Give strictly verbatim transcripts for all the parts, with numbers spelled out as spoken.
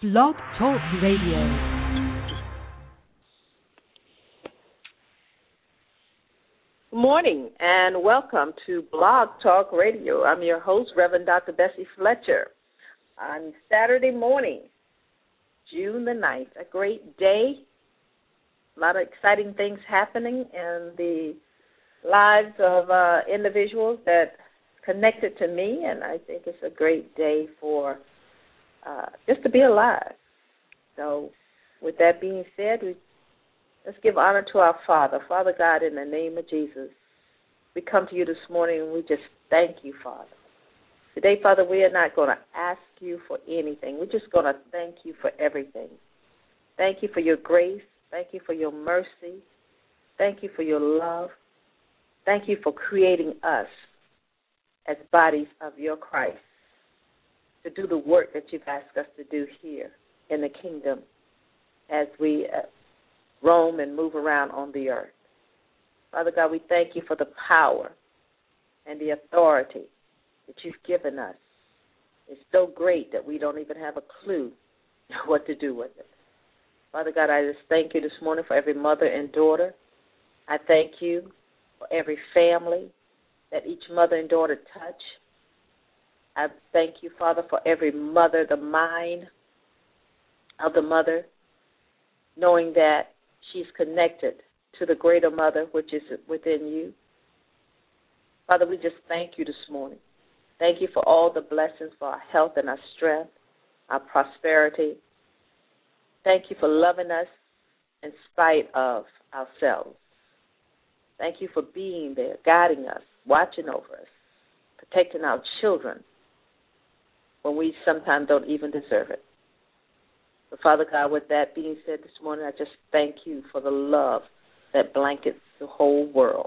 Blog Talk Radio. Good morning and welcome to Blog Talk Radio. I'm your host, Reverend Doctor Bessie Fletcher. On Saturday morning, June the ninth, a great day. A lot of exciting things happening in the lives of uh, individuals that connected to me, and I think it's a great day for uh, just to be alive. So with that being said, we let's give honor to our Father. Father God, in the name of Jesus, we come to you this morning and we just thank you, Father. Today, Father, we are not going to ask you for anything. We're just going to thank you for everything. Thank you for your grace. Thank you for your mercy. Thank you for your love. Thank you for creating us as bodies of your Christ to do the work that you've asked us to do here in the kingdom as we uh, roam and move around on the earth. Father God, we thank you for the power and the authority that you've given us. It's so great that we don't even have a clue what to do with it. Father God, I just thank you this morning for every mother and daughter. I thank you for every family that each mother and daughter touch. I thank you, Father, for every mother, the mind of the mother, knowing that she's connected to the greater mother, which is within you. Father, we just thank you this morning. Thank you for all the blessings for our health and our strength, our prosperity. Thank you for loving us in spite of ourselves. Thank you for being there, guiding us, watching over us, protecting our children when we sometimes don't even deserve it. But Father God, with that being said this morning, I just thank you for the love that blankets the whole world.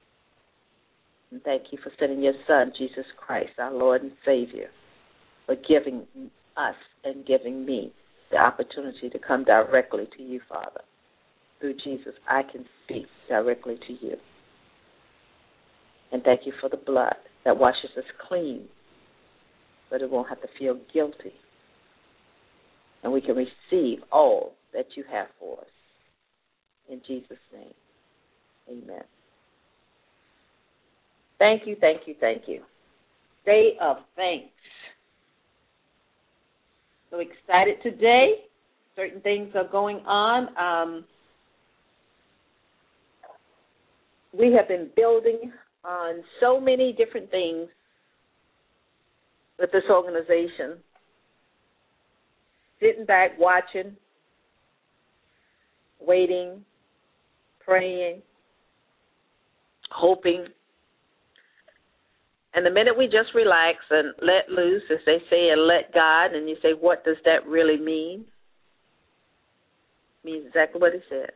And thank you for sending your Son, Jesus Christ, our Lord and Savior, for giving us and giving me the opportunity to come directly to you, Father. Through Jesus, I can speak directly to you. And thank you for the blood that washes us clean, but it won't have to feel guilty. And we can receive all that you have for us. In Jesus' name, amen. Thank you, thank you, thank you. Day of thanks. So excited today. Certain things are going on. Um, we have been building on so many different things with this organization. Sitting back, watching, waiting, praying, hoping. And the minute we just relax and let loose, as they say, and let God, and you say, what does that really mean? It means exactly what it says.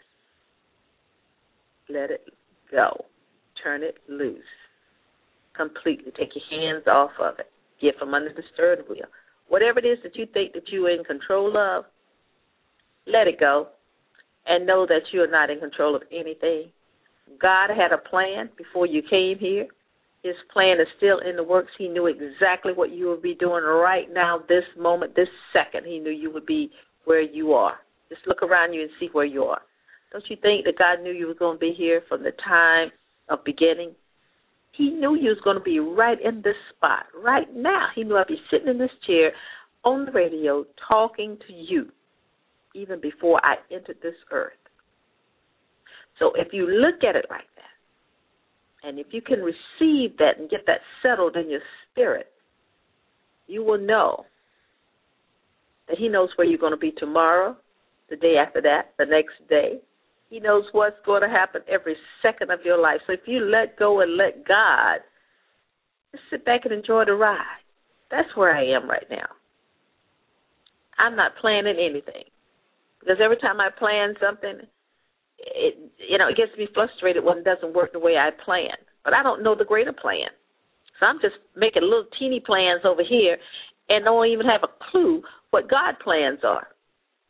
Let it go. Turn it loose. Completely. Take your hands off of it. Get from under the steering wheel. Whatever it is that you think that you're in control of, let it go. And know that you are not in control of anything. God had a plan before you came here. His plan is still in the works. He knew exactly what you would be doing right now, this moment, this second. He knew you would be where you are. Just look around you and see where you are. Don't you think that God knew you were going to be here from the time of beginning? He knew you was going to be right in this spot, right now. He knew I'd be sitting in this chair on the radio talking to you even before I entered this earth. So if you look at it like that, and if you can receive that and get that settled in your spirit, you will know that he knows where you're going to be tomorrow, the day after that, the next day. He knows what's going to happen every second of your life. So if you let go and let God, just sit back and enjoy the ride. That's where I am right now. I'm not planning anything. Because every time I plan something, it you know, it gets me frustrated when it doesn't work the way I plan. But I don't know the greater plan. So I'm just making little teeny plans over here and don't even have a clue what God's plans are.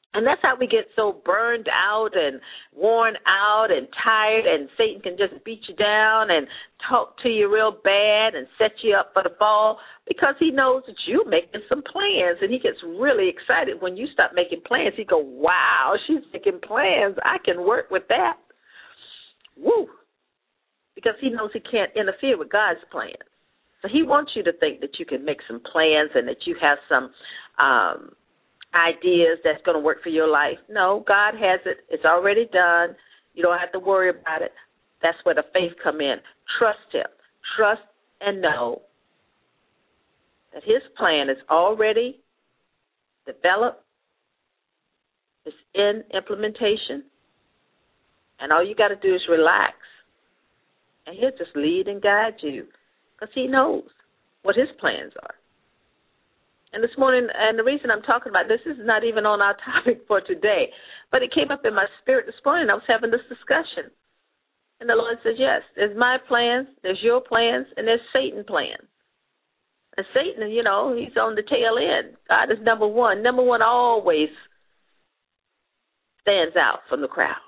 And that's how we get so burned out and worn out and tired, and Satan can just beat you down and talk to you real bad and set you up for the fall, because he knows that you're making some plans, and he gets really excited when you start making plans. He go, wow, she's making plans. I can work with that. Woo. Because he knows he can't interfere with God's plans. So he wants you to think that you can make some plans and that you have some um ideas that's going to work for your life. No, God has it. It's already done. You don't have to worry about it. That's where the faith come in. Trust him. Trust and know that his plan is already developed. It's in implementation. And all you got to do is relax. And he'll just lead and guide you, because he knows what his plans are. And this morning, and the reason I'm talking about this is not even on our topic for today, but it came up in my spirit this morning. I was having this discussion. And the Lord says, yes, there's my plans, there's your plans, and there's Satan's plans. And Satan, you know, he's on the tail end. God is number one. Number one always stands out from the crowd.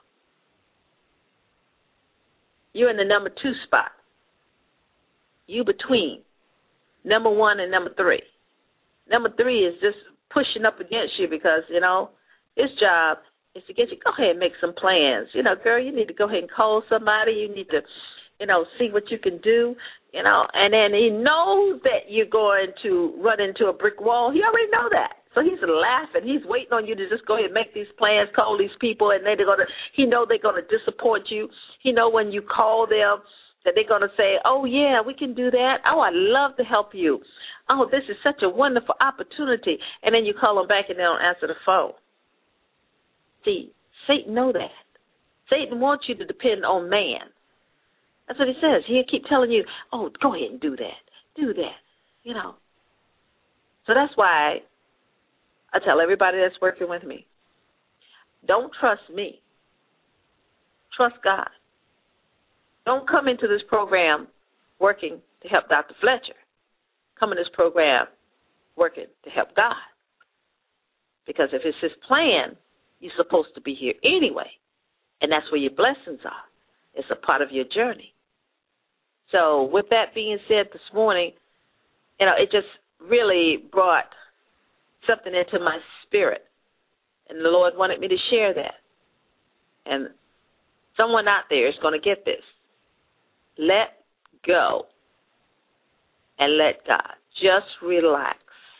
You're in the number two spot. You between number one and number three. Number three is just pushing up against you because, you know, his job is to get you, go ahead and make some plans. You know, girl, you need to go ahead and call somebody. You need to, you know, see what you can do, you know. And then he knows that you're going to run into a brick wall. He already know that. So he's laughing. He's waiting on you to just go ahead and make these plans, call these people, and they're going to, he know they're going to disappoint you. He know when you call them that they're going to say, oh, yeah, we can do that. Oh, I'd love to help you. Oh, this is such a wonderful opportunity. And then you call them back and they don't answer the phone. See, Satan know that. Satan wants you to depend on man. That's what he says. He'll keep telling you, oh, go ahead and do that. Do that, you know. So that's why I tell everybody that's working with me, don't trust me. Trust God. Don't come into this program working to help Doctor Fletcher. Come in this program working to help God. Because if it's his plan, you're supposed to be here anyway. And that's where your blessings are. It's a part of your journey. So with that being said this morning, you know, it just really brought something into my spirit. And the Lord wanted me to share that. And someone out there is going to get this. Let go and let God. Just relax.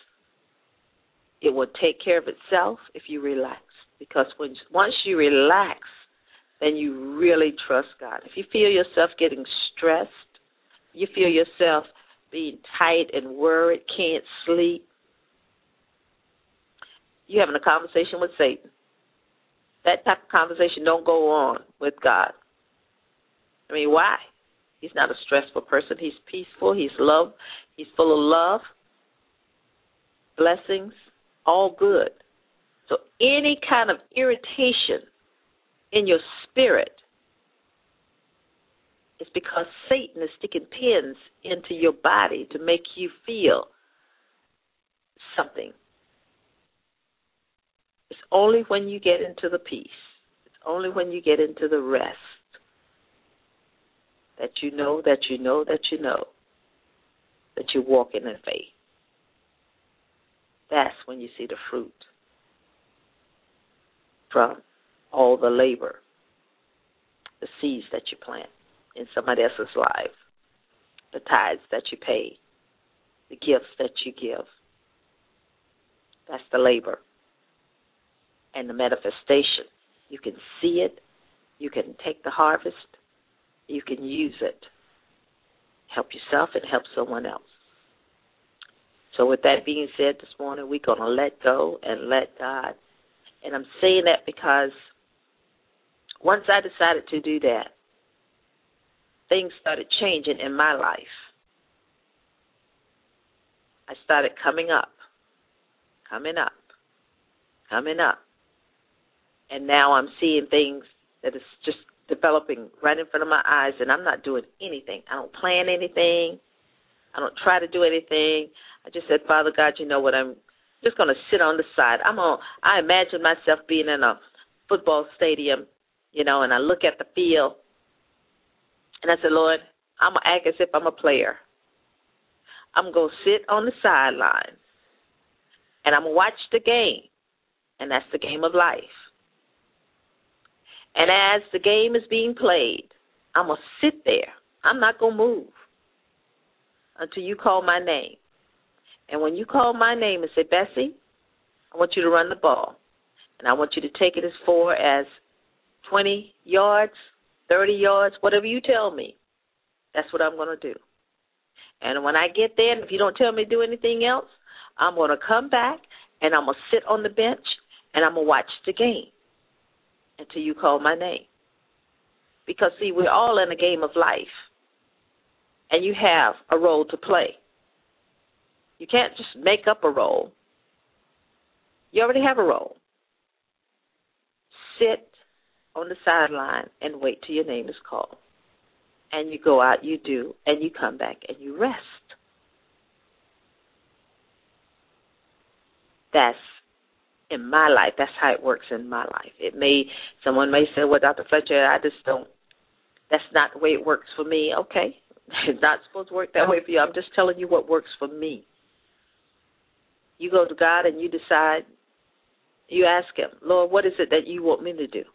It will take care of itself if you relax. Because when once you relax, then you really trust God. If you feel yourself getting stressed, you feel yourself being tight and worried, can't sleep, you're having a conversation with Satan. That type of conversation don't go on with God. I mean, why? He's not a stressful person. He's peaceful. He's love. He's full of love, blessings, all good. So any kind of irritation in your spirit is because Satan is sticking pins into your body to make you feel something. It's only when you get into the peace, it's only when you get into the rest that you know, that you know, that you know, that you're walking in faith. That's when you see the fruit from all the labor, the seeds that you plant in somebody else's life, the tithes that you pay, the gifts that you give. That's the labor. And the manifestation. You can see it. You can take the harvest. You can use it. Help yourself and help someone else. So with that being said this morning, we're going to let go and let God. And I'm saying that because once I decided to do that, things started changing in my life. I started coming up, coming up, coming up. And now I'm seeing things that is just developing right in front of my eyes, and I'm not doing anything. I don't plan anything. I don't try to do anything. I just said, Father God, you know what I'm just going to sit on the side. I'm on. I imagine myself being in a football stadium, you know, and I look at the field, and I said, Lord, I'm going to act as if I'm a player. I'm going to sit on the sideline, and I'm going to watch the game, and that's the game of life. And as the game is being played, I'm going to sit there. I'm not going to move until you call my name. And when you call my name and say, Bessie, I want you to run the ball, and I want you to take it as far as twenty yards, thirty yards, whatever you tell me, that's what I'm going to do. And when I get there, and if you don't tell me to do anything else, I'm going to come back, and I'm going to sit on the bench, and I'm going to watch the game until you call my name. Because, see, we're all in a game of life, and you have a role to play. You can't just make up a role. You already have a role. Sit on the sideline and wait till your name is called. And you go out, you do, and you come back and you rest. That's in my life. That's how it works in my life. It may, someone may say, well, Doctor Fletcher, I just don't, that's not the way it works for me. Okay. It's not supposed to work that way for you. I'm just telling you what works for me. You go to God and you decide, you ask him, Lord, what is it that you want me to do?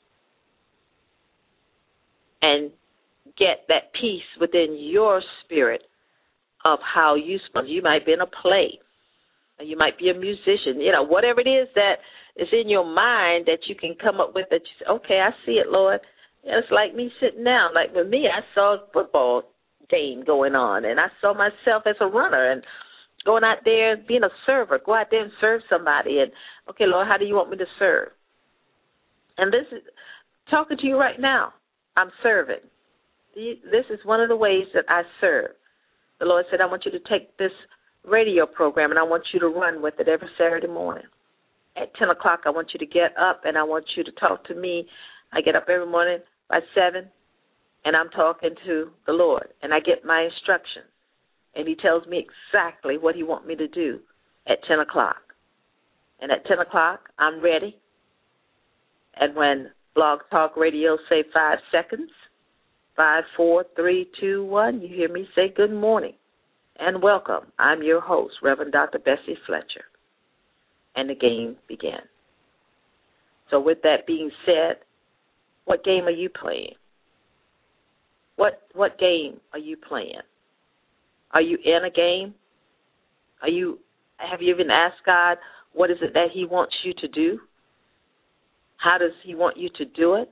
And get that peace within your spirit of how you supposed. You might be in a play, or you might be a musician, you know, whatever it is that is in your mind that you can come up with that you say, okay, I see it, Lord. It's like me sitting down. Like with me, I saw a football game going on, and I saw myself as a runner and going out there, being a server, go out there and serve somebody. And, okay, Lord, how do you want me to serve? And this is, talking to you right now, I'm serving. This is one of the ways that I serve. The Lord said, I want you to take this radio program, and I want you to run with it every Saturday morning. At ten o'clock, I want you to get up, and I want you to talk to me. I get up every morning by seven, and I'm talking to the Lord, and I get my instructions. And he tells me exactly what he wants me to do at ten o'clock. And at ten o'clock, I'm ready. And when Blog Talk Radio say five seconds, five, four, three, two, one, you hear me say good morning and welcome. I'm your host, Reverend Doctor Bessie Fletcher. And the game began. So with that being said, what game are you playing? What what game are you playing? Are you in a game? Are you? Have you even asked God what is it that he wants you to do? How does he want you to do it?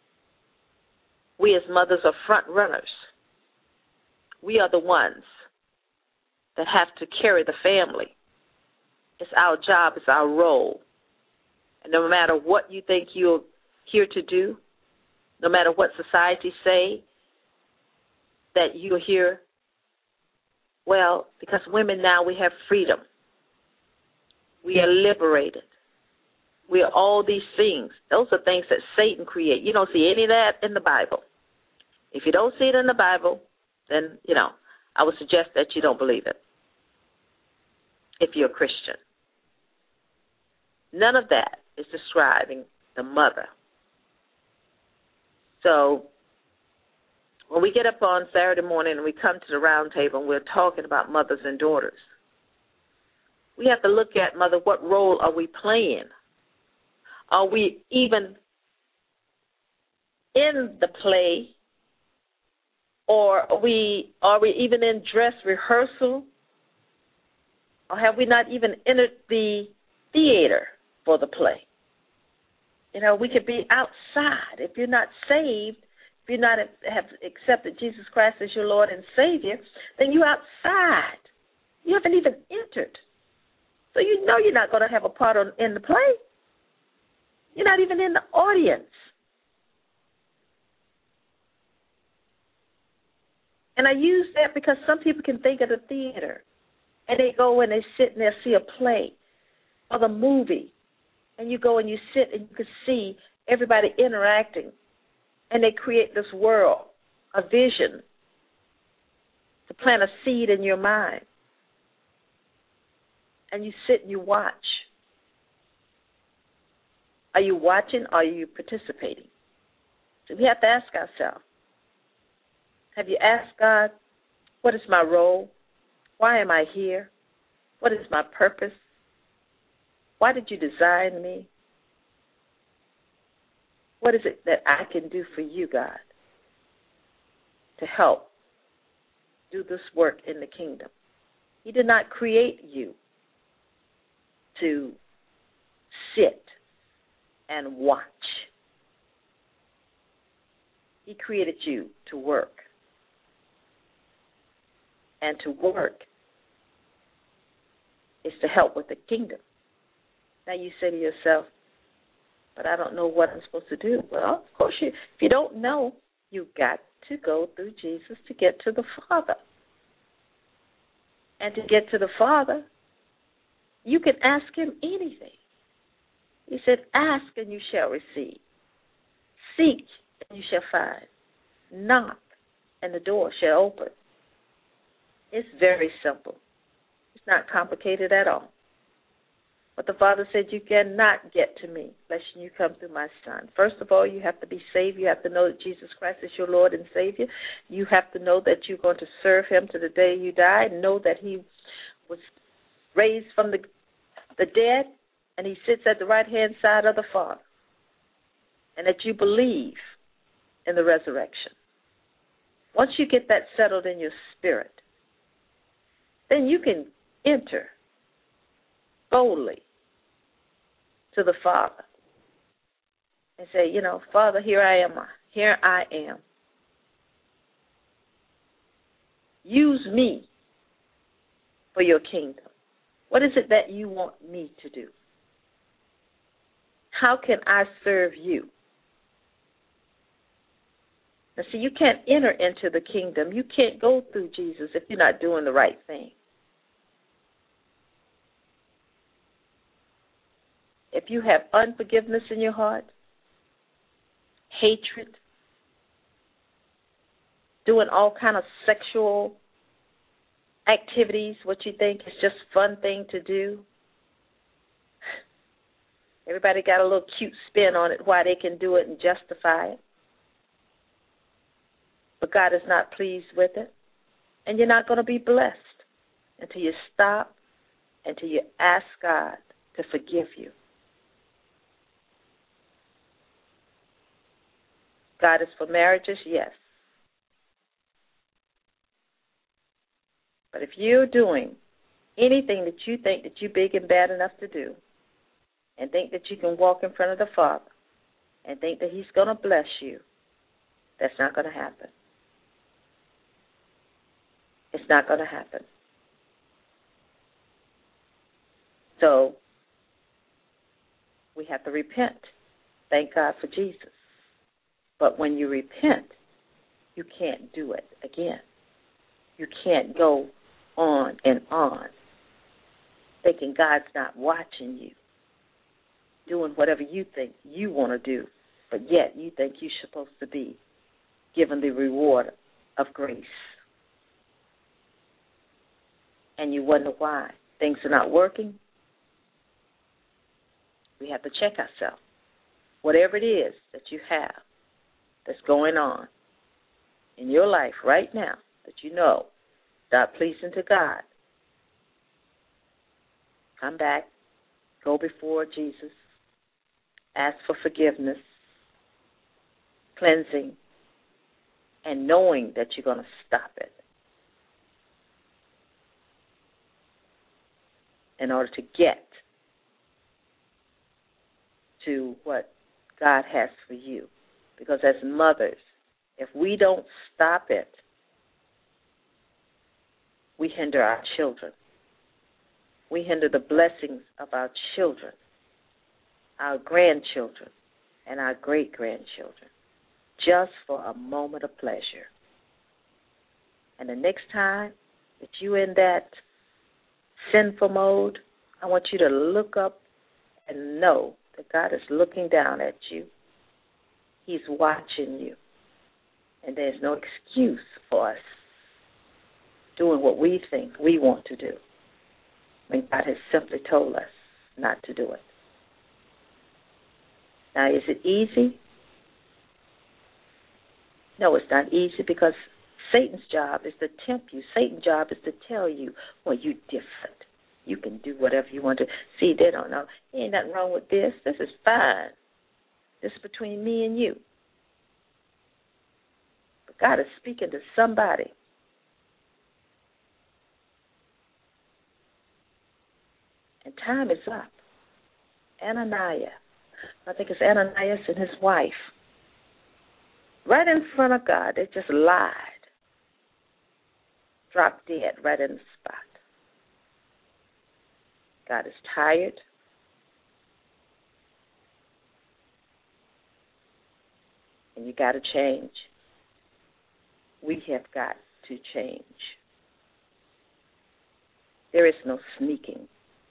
We as mothers are front runners. We are the ones that have to carry the family. It's our job, it's our role. And no matter what you think you're here to do, no matter what society say that you're here, well, because women now, we have freedom. We are liberated. We are all these things. Those are things that Satan created. You don't see any of that in the Bible. If you don't see it in the Bible, then, you know, I would suggest that you don't believe it if you're a Christian. None of that is describing the mother. So when we get up on Saturday morning and we come to the round table and we're talking about mothers and daughters, we have to look at, mother, what role are we playing? Are we even in the play, or are we, are we even in dress rehearsal? Or have we not even entered the theater for the play? You know, we could be outside. If you're not saved, if you not have accepted Jesus Christ as your Lord and Savior, then you're outside. You haven't even entered. So you know you're not going to have a part on, in the play. You're not even in the audience. And I use that because some people can think of the theater, and they go and they sit and they see a play or the movie, and you go and you sit and you can see everybody interacting, and they create this world, a vision, to plant a seed in your mind. And you sit and you watch. Are you watching or are you participating? So we have to ask ourselves, have you asked God, what is my role? Why am I here? What is my purpose? Why did you design me? What is it that I can do for you, God, to help do this work in the kingdom? He did not create you to sit and watch. He created you to work. And to work is to help with the kingdom. Now you say to yourself, but I don't know what I'm supposed to do. Well, of course, you, if you don't know, you've got to go through Jesus to get to the Father. And to get to the Father, you can ask him anything. He said, ask and you shall receive. Seek and you shall find. Knock and the door shall open. It's very simple. It's not complicated at all. But the Father said, you cannot get to me unless you come through my Son. First of all, you have to be saved. You have to know that Jesus Christ is your Lord and Savior. You have to know that you're going to serve him to the day you die. Know that he was raised from the, the dead, and he sits at the right-hand side of the Father. And that you believe in the resurrection. Once you get that settled in your spirit, then you can enter boldly to the Father and say, you know, Father, here I am. Here I am. Use me for your kingdom. What is it that you want me to do? How can I serve you? Now, see, you can't enter into the kingdom. You can't go through Jesus if you're not doing the right thing. If you have unforgiveness in your heart, hatred, doing all kind of sexual activities, what you think is just a fun thing to do. Everybody got a little cute spin on it, why they can do it and justify it. But God is not pleased with it. And you're not going to be blessed until you stop, until you ask God to forgive you. God is for marriages, yes. But if you're doing anything that you think that you're big and bad enough to do, and think that you can walk in front of the Father, and think that he's going to bless you, that's not going to happen. It's not going to happen. So we have to repent. Thank God for Jesus. But when you repent, you can't do it again. You can't go on and on thinking God's not watching you, doing whatever you think you want to do, but yet you think you're supposed to be given the reward of grace. And you wonder why things are not working. We have to check ourselves. Whatever it is that you have that's going on in your life right now that you know not pleasing to God, come back, go before Jesus, ask for forgiveness, cleansing, and knowing that you're going to stop it in order to get to what God has for you. Because as mothers, if we don't stop it, we hinder our children. We hinder the blessings of our children, our grandchildren, and our great-grandchildren, just for a moment of pleasure. And the next time that you're in that sinful mode, I want you to look up and know that God is looking down at you. He's watching you. And there's no excuse for us doing what we think we want to do when God has simply told us not to do it. Now, is it easy? No, it's not easy because Satan's job is to tempt you. Satan's job is to tell you, well, you're different. You can do whatever you want to. See, they don't know. Ain't nothing wrong with this. This is fine. This is between me and you. But God is speaking to somebody. And time is up. Ananias, I think it's Ananias and his wife, right in front of God, they just lied. Dropped dead right in the spot. God is tired. And you got to change. We have got to change. There is no sneaking.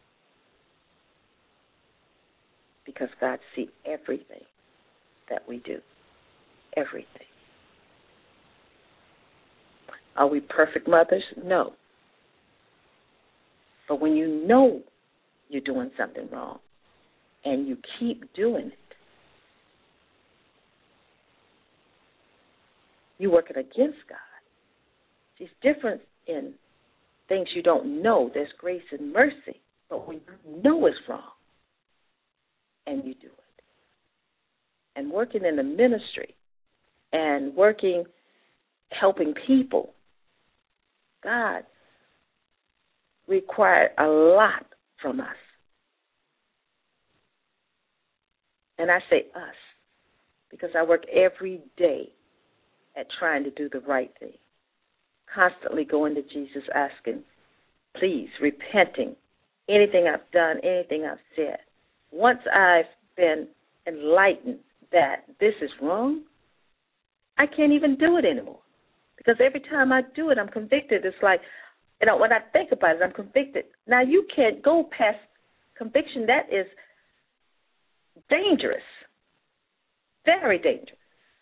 Because God sees everything that we do. Everything. Are we perfect mothers? No. But when you know you're doing something wrong and you keep doing it, you're working against God. It's different in things you don't know. There's grace and mercy. But when you know it's wrong, and you do it. And working in the ministry and working, helping people, God required a lot from us. And I say us because I work every day at trying to do the right thing, constantly going to Jesus asking, please, repenting, anything I've done, anything I've said. Once I've been enlightened that this is wrong, I can't even do it anymore. Because every time I do it, I'm convicted. It's like, you know, when I think about it, I'm convicted. Now, you can't go past conviction. That is dangerous, very dangerous.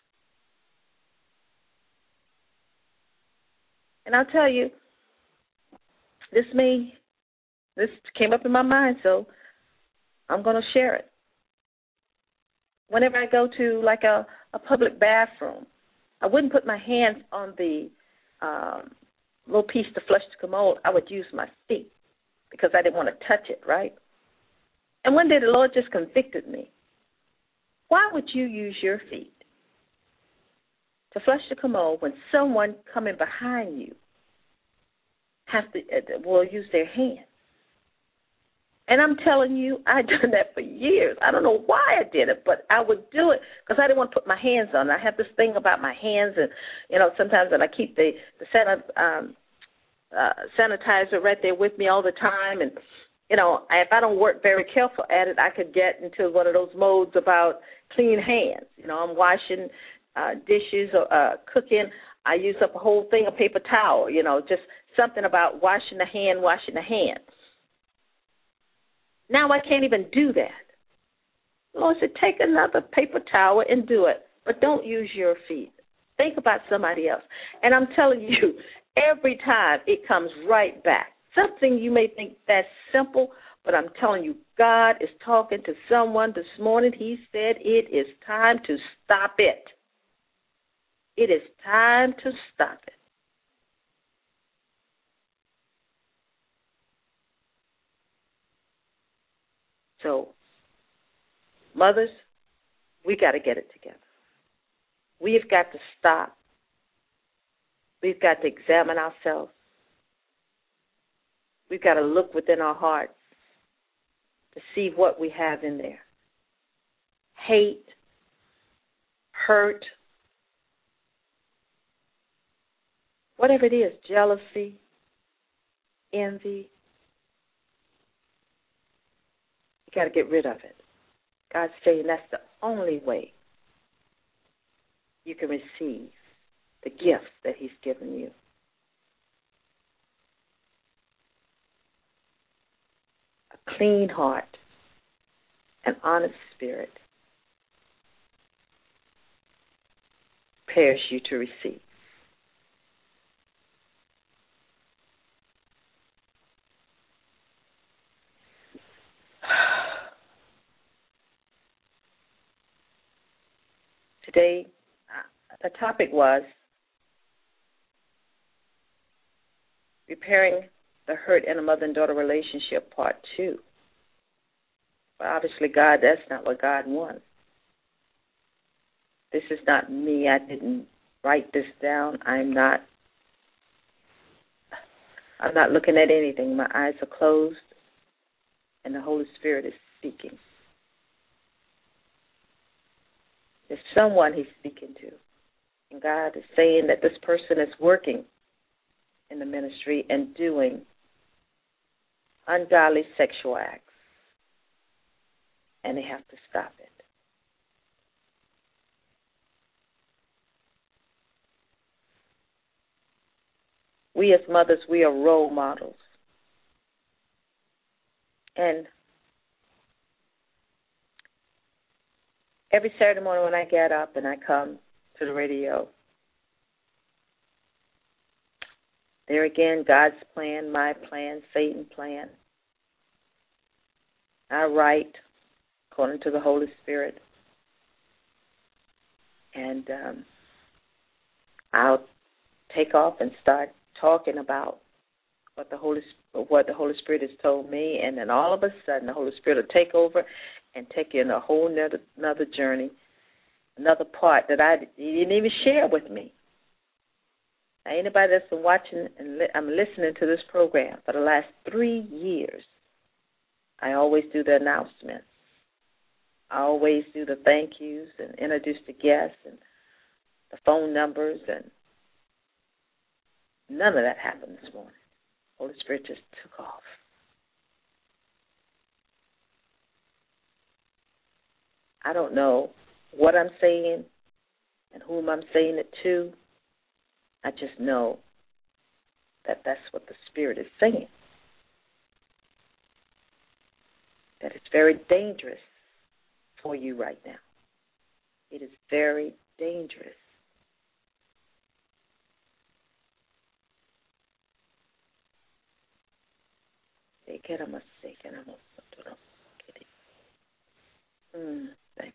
And I'll tell you, this may, this came up in my mind, so I'm going to share it. Whenever I go to like a, a public bathroom, I wouldn't put my hands on the um, little piece to flush the commode. I would use my feet because I didn't want to touch it, right? And one day the Lord just convicted me. Why would you use your feet to flush the commode when someone coming behind you has to, uh, will use their hands? And I'm telling you, I've done that for years. I don't know why I did it, but I would do it because I didn't want to put my hands on it. I have this thing about my hands, and, you know, sometimes when I keep the, the san- um, uh, sanitizer right there with me all the time. And, you know, if I don't work very careful at it, I could get into one of those modes about clean hands. You know, I'm washing uh, dishes or uh, cooking. I use up a whole thing of paper towel, you know, just something about washing the hand, washing the hand. Now I can't even do that. Lord said, take another paper towel and do it, but don't use your feet. Think about somebody else. And I'm telling you, every time it comes right back. Something you may think that's simple, but I'm telling you, God is talking to someone this morning. He said it is time to stop it. It is time to stop it. So, mothers, we got to get it together. We've got to stop. We've got to examine ourselves. We've got to look within our hearts to see what we have in there. Hate, hurt, whatever it is, jealousy, envy. You got to get rid of it. God's saying that's the only way you can receive the gifts that He's given you. A clean heart, an honest spirit prepares you to receive. today, uh, the topic was repairing the hurt in a mother and daughter relationship, part two. But obviously, God, that's not what God wants. This is not me. I didn't write this down. I'm not. I'm not looking at anything. My eyes are closed, and the Holy Spirit is speaking. There's someone He's speaking to, and God is saying that this person is working in the ministry and doing ungodly sexual acts, and they have to stop it. We as mothers, we are role models. And every Saturday morning when I get up and I come to the radio, there again, God's plan, my plan, Satan's plan. I write according to the Holy Spirit. And um, I'll take off and start talking about what the Holy what the Holy Spirit has told me, and then all of a sudden the Holy Spirit will take over and take you in a whole nother, another journey, another part that I you didn't even share with me. Now, anybody that's been watching and li- I'm listening to this program for the last three years, I always do the announcements. I always do the thank yous and introduce the guests and the phone numbers, and none of that happened this morning. Holy Spirit just took off. I don't know what I'm saying and whom I'm saying it to. I just know that that's what the Spirit is saying. That it's very dangerous for you right now. It is very dangerous. Mm, thank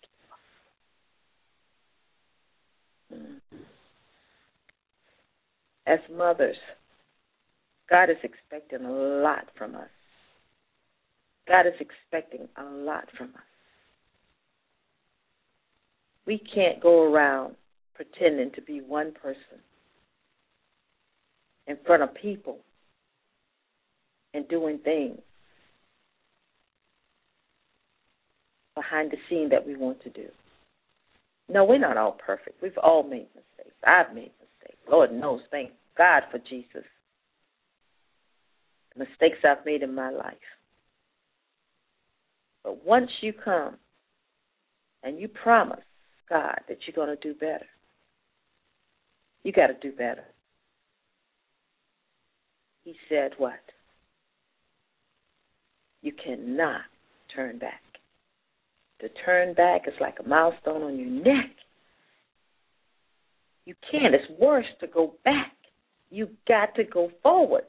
you. Mm. As mothers, God is expecting a lot from us. God is expecting a lot from us. We can't go around pretending to be one person in front of people and doing things behind the scene that we want to do. No, we're not all perfect. We've all made mistakes. I've made mistakes. Lord knows, thank God for Jesus. The mistakes I've made in my life. But once you come and you promise God that you're going to do better, you got to do better. He said what? You cannot turn back. To turn back is like a milestone on your neck. You can't. It's worse to go back. You got to go forward.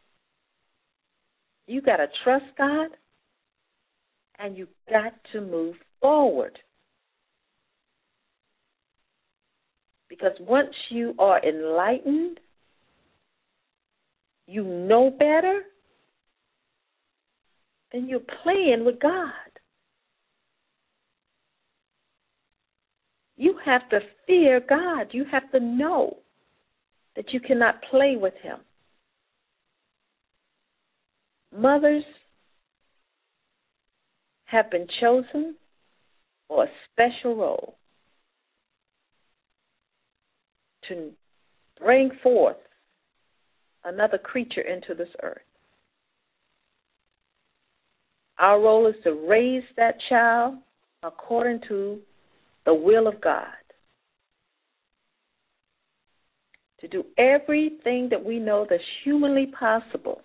You got to trust God, and you got to move forward. Because once you are enlightened, you know better, then you're playing with God. You have to fear God. You have to know that you cannot play with Him. Mothers have been chosen for a special role to bring forth another creature into this earth. Our role is to raise that child according to the will of God. To do everything that we know that's humanly possible.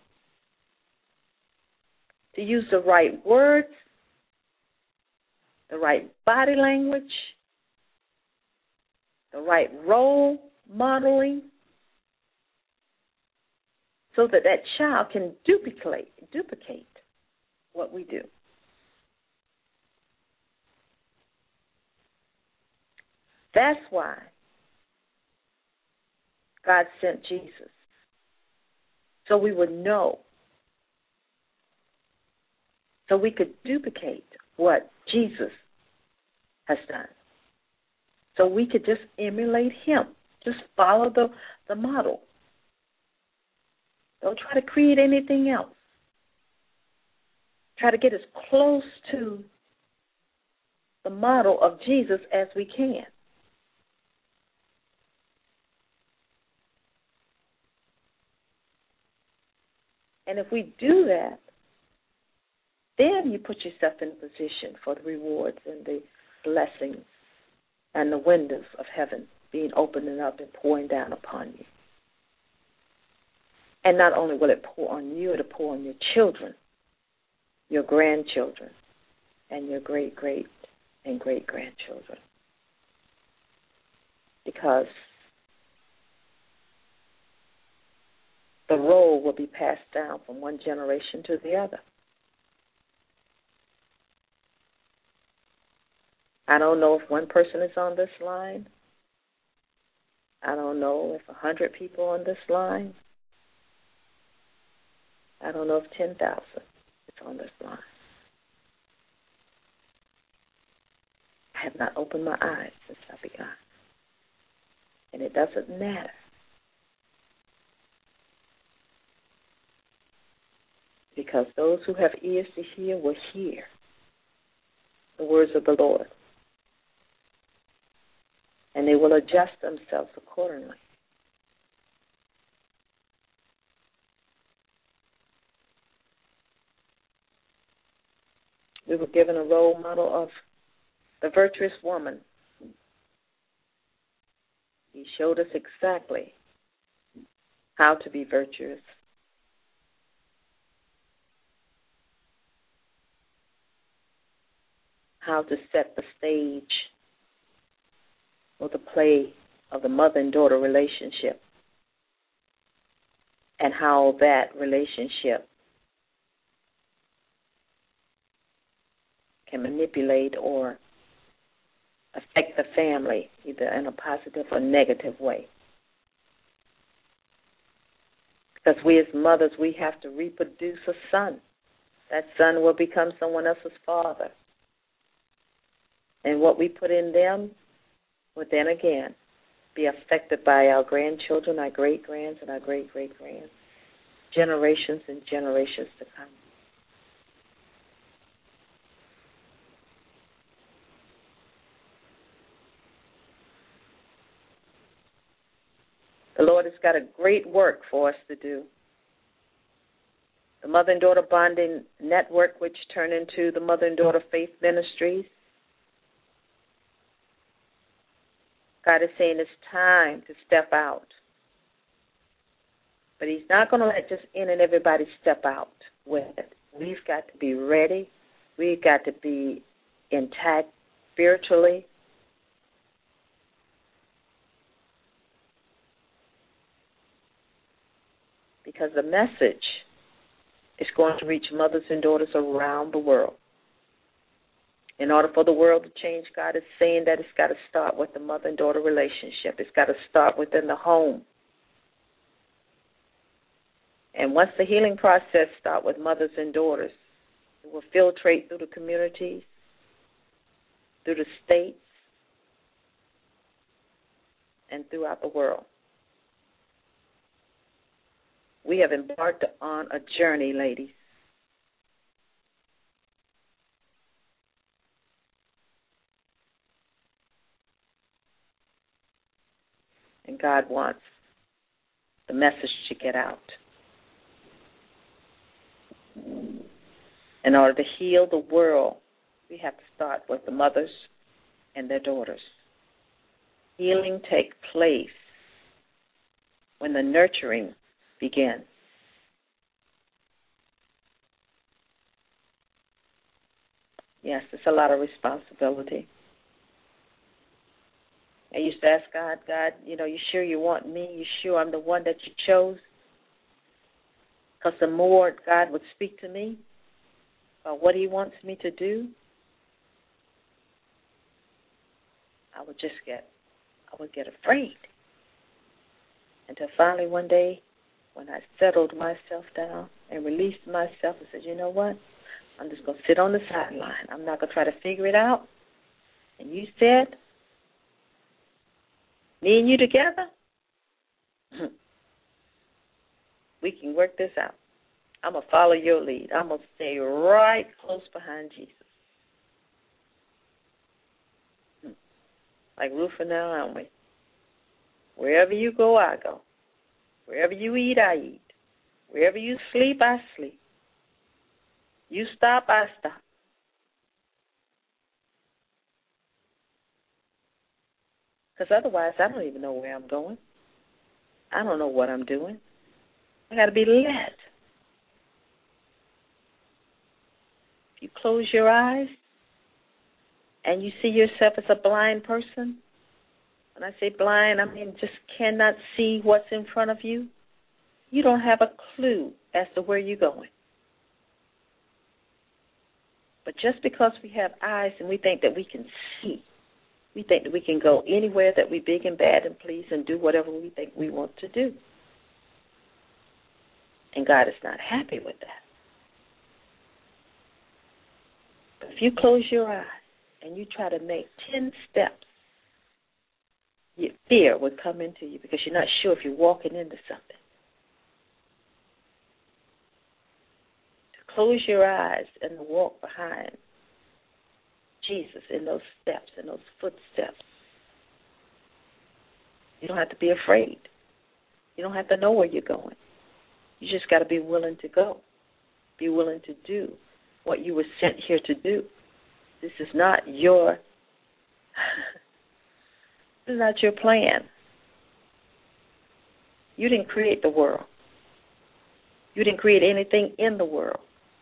To use the right words, the right body language, the right role modeling, so that that child can duplicate, duplicate what we do. That's why God sent Jesus, so we would know, so we could duplicate what Jesus has done. So we could just emulate him, just follow the, the model. Don't try to create anything else. Try to get as close to the model of Jesus as we can. And if we do that, then you put yourself in a position for the rewards and the blessings and the windows of heaven being opening up and pouring down upon you. And not only will it pour on you, it'll pour on your children, your grandchildren, and your great-great and great-grandchildren. Because the role will be passed down from one generation to the other. I don't know if one person is on this line. I don't know if a hundred people on this line. I don't know if ten thousand is on this line. I have not opened my eyes since I began. And it doesn't matter. Because those who have ears to hear will hear the words of the Lord. And they will adjust themselves accordingly. We were given a role model of the virtuous woman. He showed us exactly how to be virtuous. How to set the stage or the play of the mother and daughter relationship, and how that relationship can manipulate or affect the family either in a positive or negative way. Because we as mothers, we have to reproduce a son. That son will become someone else's father. And what we put in them will then again be affected by our grandchildren, our great-grands, and our great-great-grands, generations and generations to come. The Lord has got a great work for us to do. The Mother and Daughter Bonding Network, which turned into the Mother and Daughter Faith Ministries. God is saying it's time to step out. But he's not going to let just in and everybody step out with it. We've got to be ready. We've got to be intact spiritually. Because the message is going to reach mothers and daughters around the world. In order for the world to change, God is saying that it's got to start with the mother and daughter relationship. It's got to start within the home. And once the healing process starts with mothers and daughters, it will filtrate through the communities, through the states, and throughout the world. We have embarked on a journey, ladies. And God wants the message to get out. In order to heal the world, we have to start with the mothers and their daughters. Healing takes place when the nurturing begins. Yes, it's a lot of responsibility. I used to ask God, God, you know, you sure you want me? You sure I'm the one that you chose? Because the more God would speak to me about what he wants me to do, I would just get I would get afraid. Until finally one day, when I settled myself down and released myself and said, you know what? I'm just going to sit on the sideline. I'm not going to try to figure it out. And you said, me and you together, we can work this out. I'm going to follow your lead. I'm going to stay right close behind Jesus. Like Ruth and Naomi. Wherever you go, I go. Wherever you eat, I eat. Wherever you sleep, I sleep. You stop, I stop. Because otherwise, I don't even know where I'm going. I don't know what I'm doing. I got to be led. If you close your eyes and you see yourself as a blind person, when I say blind, I mean just cannot see what's in front of you, you don't have a clue as to where you're going. But just because we have eyes and we think that we can see, we think that we can go anywhere that we big and bad and please and do whatever we think we want to do. And God is not happy with that. But if you close your eyes and you try to make ten steps, your fear would come into you because you're not sure if you're walking into something. To close your eyes and walk behind Jesus in those steps, in those footsteps. You don't have to be afraid. You don't have to know where you're going. You just got to be willing to go. Be willing to do what you were sent here to do. This is not your this is not your plan. You didn't create the world. You didn't create anything in the world.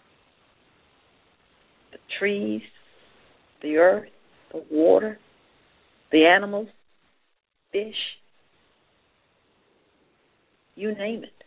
The trees, the earth, the water, the animals, fish, you name it.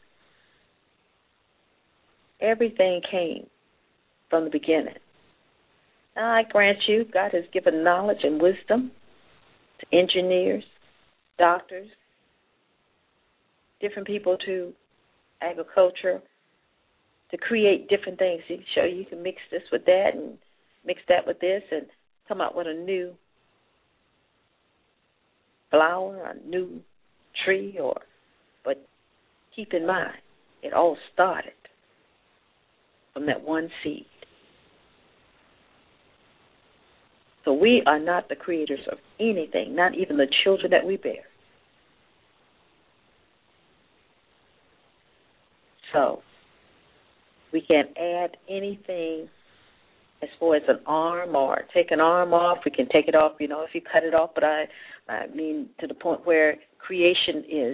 Everything came from the beginning. Now, I grant you, God has given knowledge and wisdom to engineers, doctors, different people to agriculture, to create different things. He show you can mix this with that and mix that with this and come out with a new flower, a new tree, or but keep in mind, it all started from that one seed. So we are not the creators of anything, not even the children that we bear. So we can't add anything as far as an arm or take an arm off. We can take it off, you know, if you cut it off, but I, I mean to the point where creation is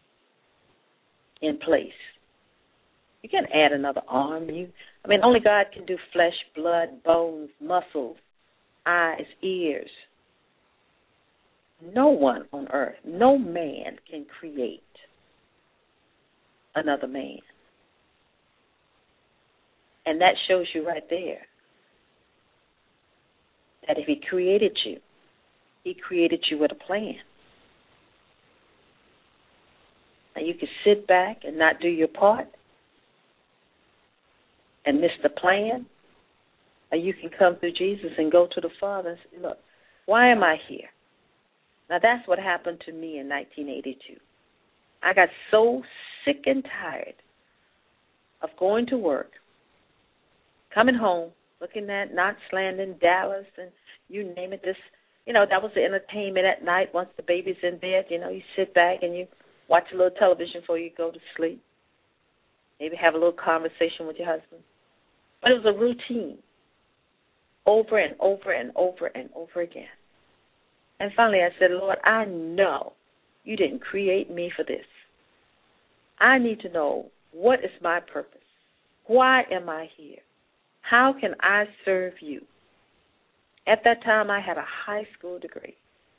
in place. You can't add another arm. You, I mean, only God can do flesh, blood, bones, muscles, eyes, ears. No one on earth, no man can create another man. And that shows you right there that if he created you, he created you with a plan. Now you can sit back and not do your part and miss the plan, or you can come through Jesus and go to the Father and say, look, why am I here? Now that's what happened to me in nineteen eighty-two. I got so sick and tired of going to work, coming home, looking at Knots Landing, Dallas, and you name it. This, you know, that was the entertainment at night. Once the baby's in bed, you know, you sit back and you watch a little television before you go to sleep. Maybe have a little conversation with your husband. But it was a routine, over and over and over and over again. And finally I said, Lord, I know you didn't create me for this. I need to know what is my purpose. Why am I here? How can I serve you? At that time, I had a high school degree.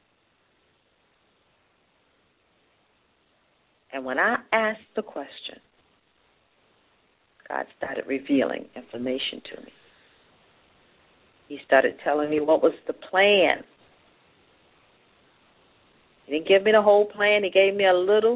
And when I asked the question, God started revealing information to me. He started telling me what was the plan. He didn't give me the whole plan. He gave me a little.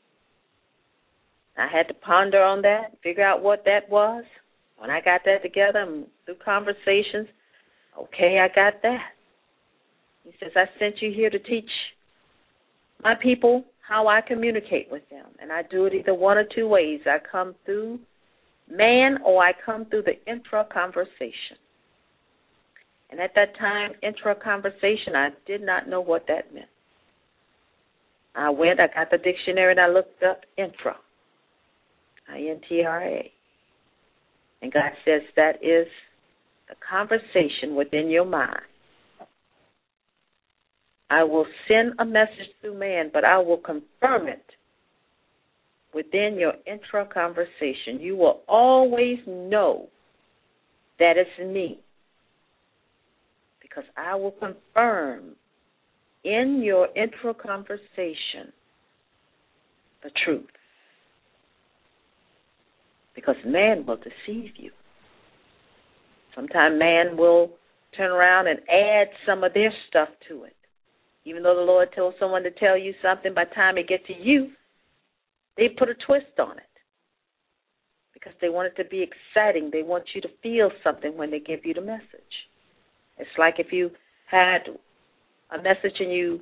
I had to ponder on that, figure out what that was. When I got that together and through conversations, okay, I got that. He says, I sent you here to teach my people how I communicate with them. And I do it either one or two ways. I come through man or I come through the intra-conversation. And at that time, intra-conversation, I did not know what that meant. I went, I got the dictionary, and I looked up intra, I N T R A. And God says that is the conversation within your mind. I will send a message through man, but I will confirm it within your intra-conversation. You will always know that it's me, because I will confirm in your intra-conversation the truth. Because man will deceive you. Sometimes man will turn around and add some of their stuff to it. Even though the Lord told someone to tell you something, by the time it gets to you, they put a twist on it. Because they want it to be exciting. They want you to feel something when they give you the message. It's like if you had a message and you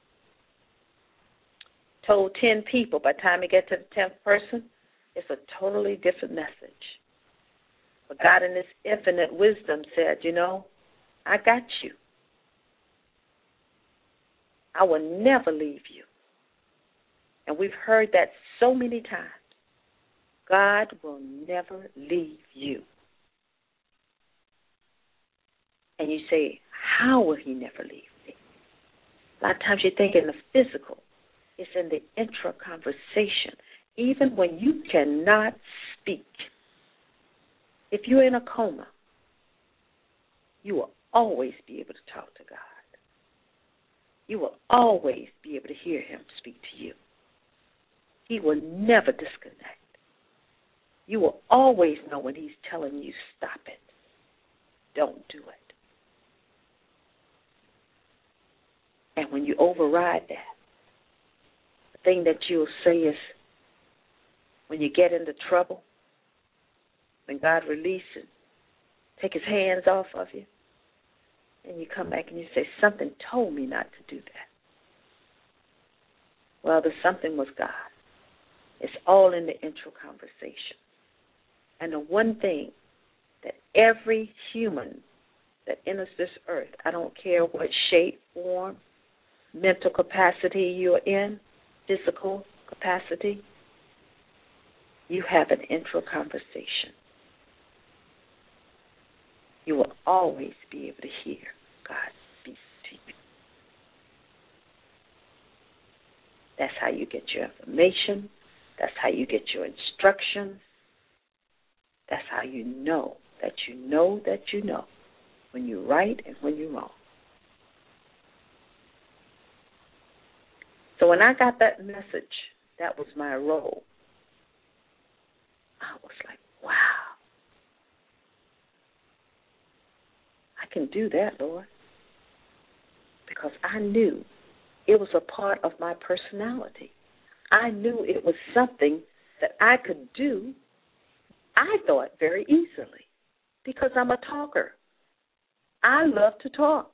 told ten people, by the time you get to the tenth person, it's a totally different message. But God in His infinite wisdom said, you know, I got you. I will never leave you. And we've heard that so many times. God will never leave you. And you say, how will He never leave me? A lot of times you think in the physical. It's in the intra-conversation. Even when you cannot speak. If you're in a coma, you will always be able to talk to God. You will always be able to hear Him speak to you. He will never disconnect. You will always know when He's telling you, stop it. Don't do it. And when you override that, the thing that you'll say is, when you get into trouble, when God releases, take His hands off of you, and you come back and you say, something told me not to do that. Well, the something was God. It's all in the intra-conversation. And the one thing that every human that enters this earth, I don't care what shape, form, mental capacity you're in, physical capacity, you have an intra-conversation. You will always be able to hear God speak to you. That's how you get your information. That's how you get your instructions. That's how you know that you know that you know when you're right and when you're wrong. So when I got that message, that was my role. I was like, wow. I can do that, Lord. Because I knew it was a part of my personality. I knew it was something that I could do, I thought, very easily. Because I'm a talker. I love to talk.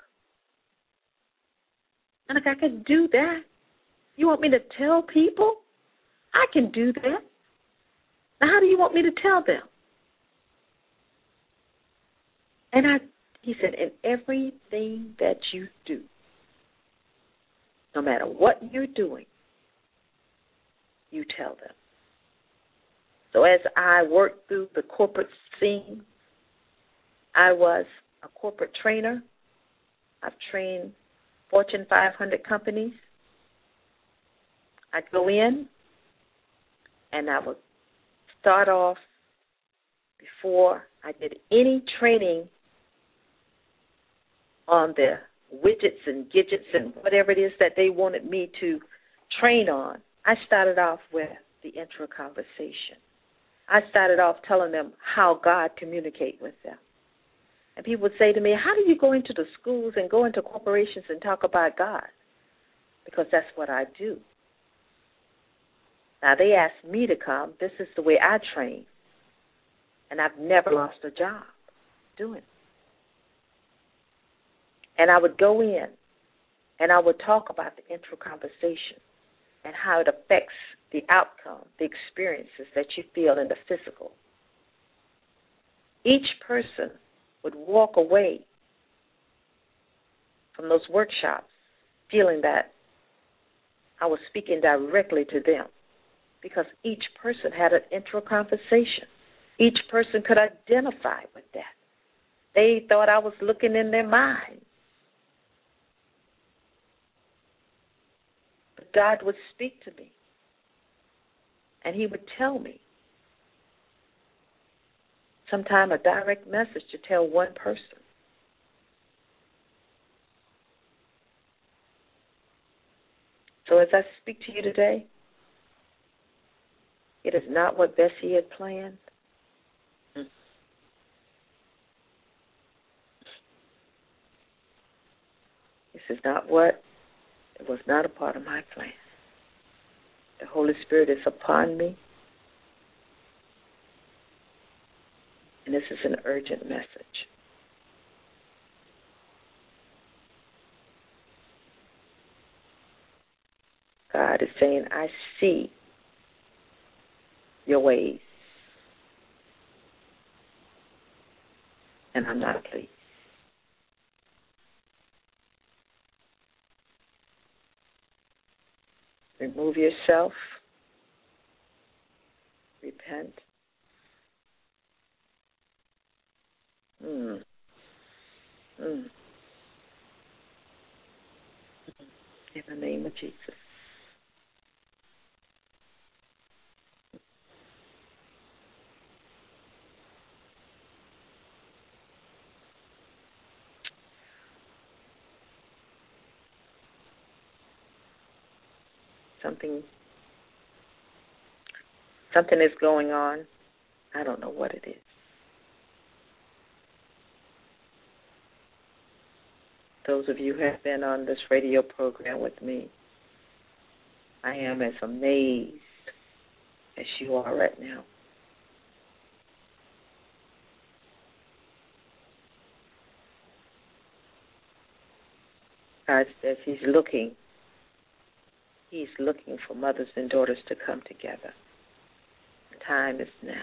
And if I can do that, you want me to tell people? I can do that. Now, how do you want me to tell them? And I, he said, in everything that you do, no matter what you're doing, you tell them. So as I worked through the corporate scene, I was a corporate trainer. I've trained Fortune five hundred companies. I'd go in and I would start off before I did any training on the widgets and gadgets and whatever it is that they wanted me to train on. I started off with the intro conversation. I started off telling them how God communicates with them. And people would say to me, how do you go into the schools and go into corporations and talk about God? because that's what I do. Now, they asked me to come. This is the way I train. And I've never lost a job doing it. And I would go in and I would talk about the intro conversation and how it affects the outcome, the experiences that you feel in the physical. Each person would walk away from those workshops feeling that I was speaking directly to them, because each person had an intro conversation. Each person could identify with that. They thought I was looking in their mind. But God would speak to me, and he would tell me. Sometimes a direct message to tell one person. So as I speak to you today, it is not what Bessie had planned. This is not what, it was not a part of my plan. The Holy Spirit is upon me, and this is an urgent message. God is saying, I see your ways, and I'm not pleased. Remove yourself. Repent. Mm. Mm. In the name of Jesus. Something, something is going on. I don't know what it is. Those of you who have been on this radio program with me, I am as amazed as you are right now. God says he's looking. He's looking for mothers and daughters to come together. The time is now.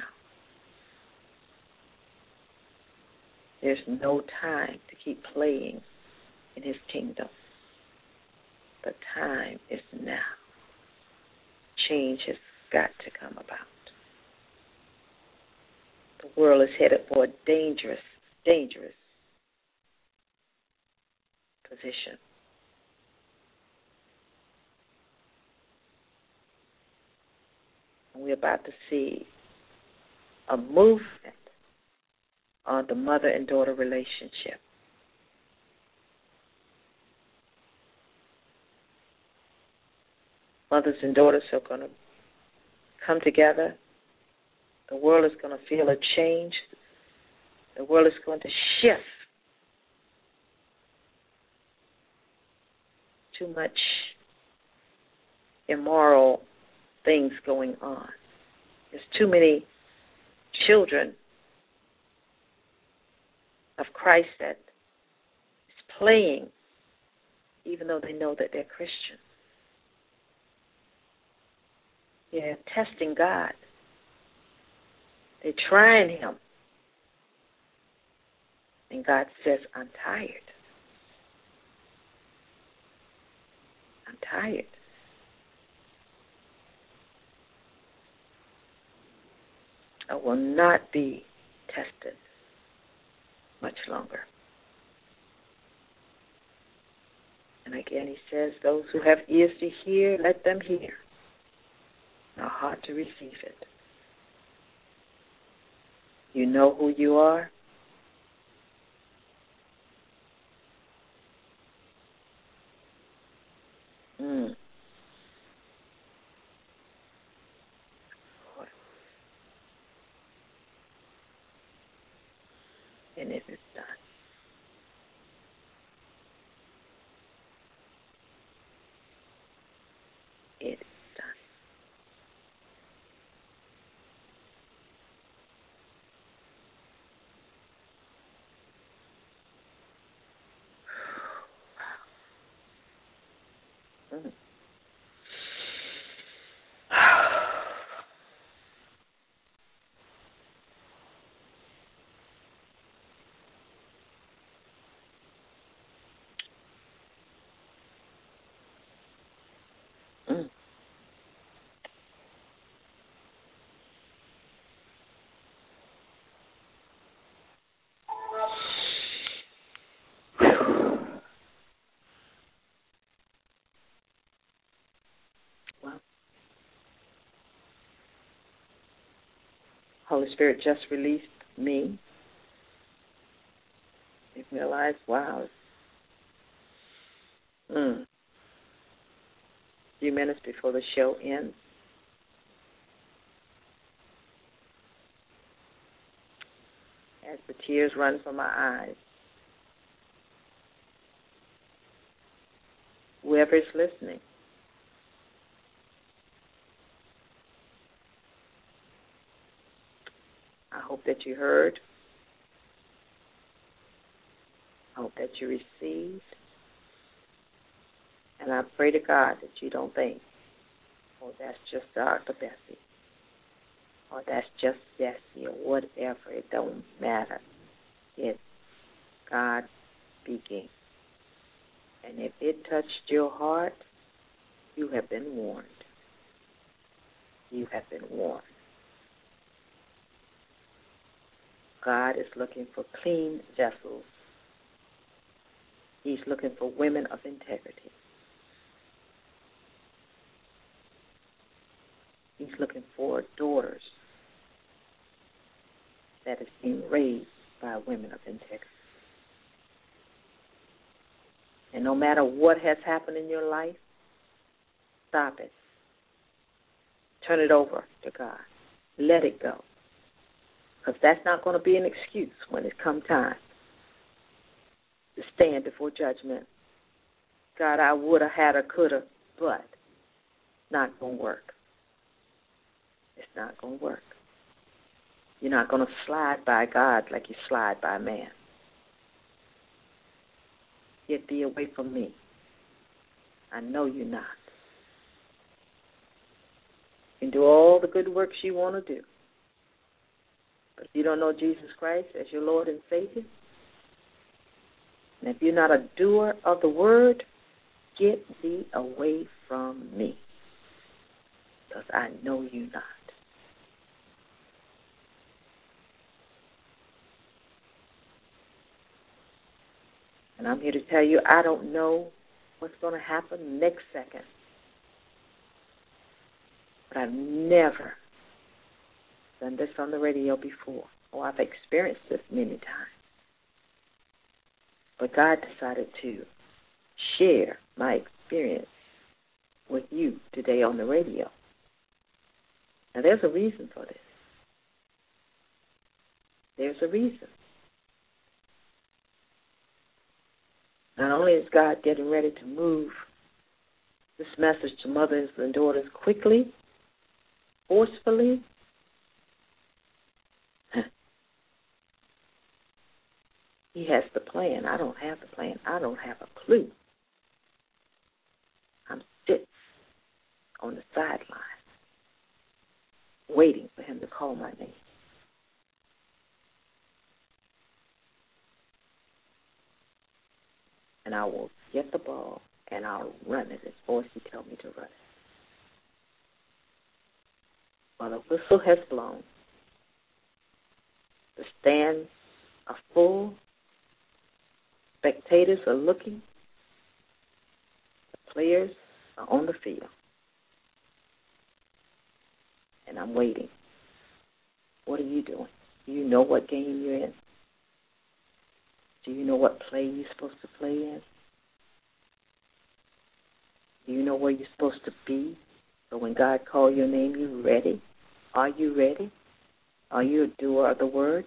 There's no time to keep playing in his kingdom. The time is now. Change has got to come about. The world is headed for a dangerous, dangerous position. And we're about to see a movement on the mother and daughter relationship. Mothers and daughters are going to come together. The world is going to feel a change. The world is going to shift. Too much immoral things going on. There's too many children of Christ that is playing, even though they know that they're Christian. They're testing God. They're trying him. And God says, I'm tired. I'm tired. I will not be tested much longer. And again, he says, those who have ears to hear, let them hear. A heart to receive it. You know who you are. Mm. And it is done. Mm. Mm. Well, Holy Spirit just released me. I realized, wow, mm. a few minutes before the show ends, as the tears run from my eyes, whoever is listening, I hope that you heard. I hope that you received. And I pray to God that you don't think, oh, that's just Doctor Bessie, or that's just Bessie, or whatever. It don't matter. It's God speaking. And if it touched your heart, you have been warned. You have been warned. God is looking for clean vessels. He's looking for women of integrity. He's looking for daughters that is being raised by women of integrity. And no matter what has happened in your life, stop it. Turn it over to God. Let it go. Because that's not going to be an excuse when it comes time to stand before judgment. God, I would have, had, or could have, but it's not going to work. It's not going to work. You're not going to slide by God like you slide by man. Get thee away from me. I know you're not. You can do all the good works you want to do. But if you don't know Jesus Christ as your Lord and Savior, and if you're not a doer of the word, get thee away from me. Because I know you not. And I'm here to tell you, I don't know what's going to happen next second. But I've never done this on the radio before. Oh, I've experienced this many times. But God decided to share my experience with you today on the radio. Now, there's a reason for this. There's a reason. Not only is God getting ready to move this message to mothers and daughters quickly, forcefully, He has the plan. I don't have the plan. I don't have a clue. I'm sitting on the sideline waiting for Him to call my name. And I will get the ball, and I'll run it as far as He tells me to run it. While the whistle has blown, the stands are full, spectators are looking, the players are on the field, and I'm waiting. What are you doing? Do you know what game you're in? Do you know what play you're supposed to play in? Do you know where you're supposed to be? So when God calls your name, you ready? Are you ready? Are you a doer of the word?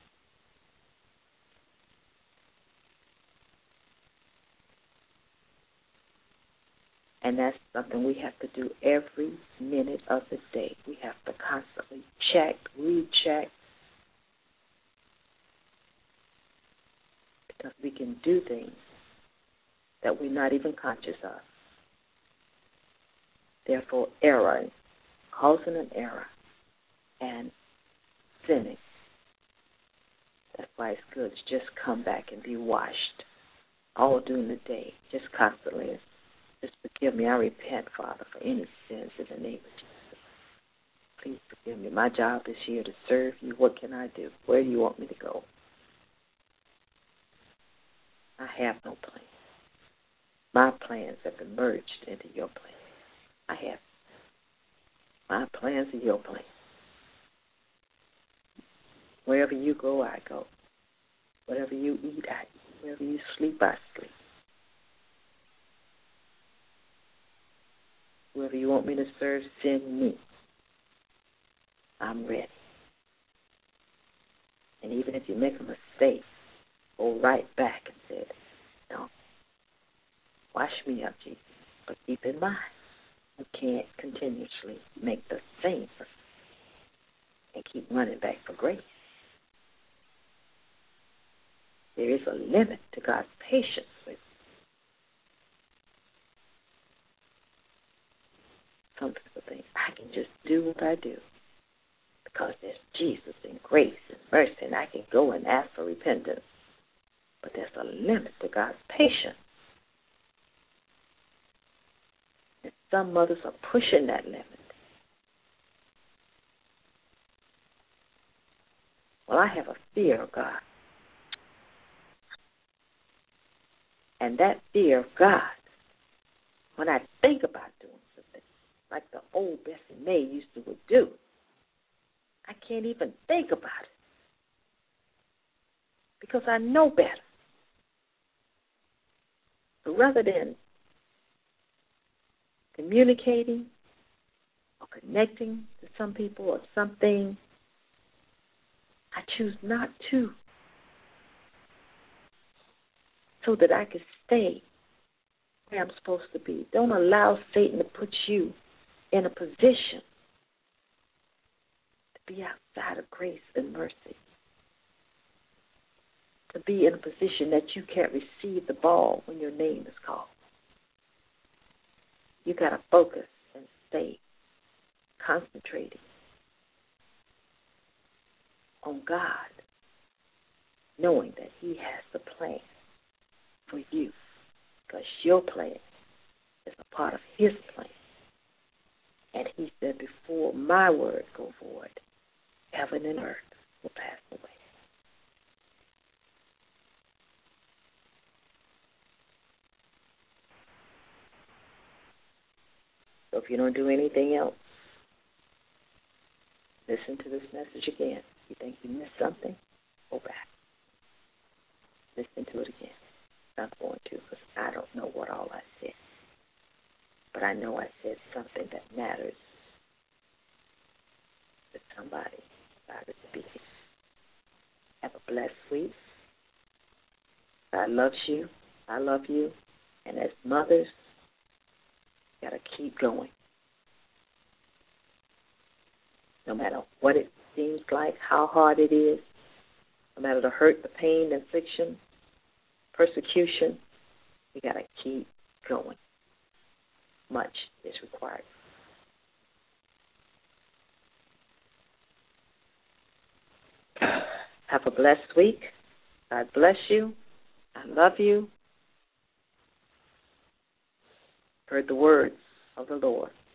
And that's something we have to do every minute of the day. We have to constantly check, recheck, because we can do things that we're not even conscious of. therefore erring, causing an error, and sinning. That's why it's good to just come back and be washed all during the day, just constantly. Just forgive me. I repent, Father, for any sins in the name of Jesus. Please forgive me. My job is here to serve you. What can I do? Where do you want me to go? I have no plan. My plans have been merged into your plans. I have. My plans are your plans. Wherever you go, I go. Whatever you eat, I eat. Wherever you sleep, I sleep. Whoever you want me to serve, send me. I'm ready. And even if you make a mistake, go right back and say, no, wash me up, Jesus. But keep in mind, you can't continuously make the same mistake and keep running back for grace. There is a limit to God's patience with you. Some people think, I can just do what I do because there's Jesus and grace and mercy, and I can go and ask for repentance. But there's a limit to God's patience. And some mothers are pushing that limit. Well, I have a fear of God. And that fear of God, when I think about doing something like the old Bessie Mae used to do, I can't even think about it because I know better. So rather than communicating or connecting to some people or something, I choose not to, so that I can stay where I'm supposed to be. Don't allow Satan to put you in a position to be outside of grace and mercy, to be in a position that you can't receive the ball when your name is called. You got to focus and stay concentrating on God, knowing that He has the plan for you, because your plan is a part of His plan. And He said, before my word go forward, heaven and earth will pass away. So if you don't do anything else, listen to this message again. If you think you missed something, go back. Listen to it again. I'm going to, because I don't know what all I said. But I know I said something that matters to somebody about it speaking. Have a blessed week. God loves you. I love you. And as mothers, you got to keep going. No matter what it seems like, how hard it is, no matter the hurt, the pain, the affliction, persecution, you got to keep going. Much is required. Have a blessed week. God bless you. I love you. Heard the words of the Lord.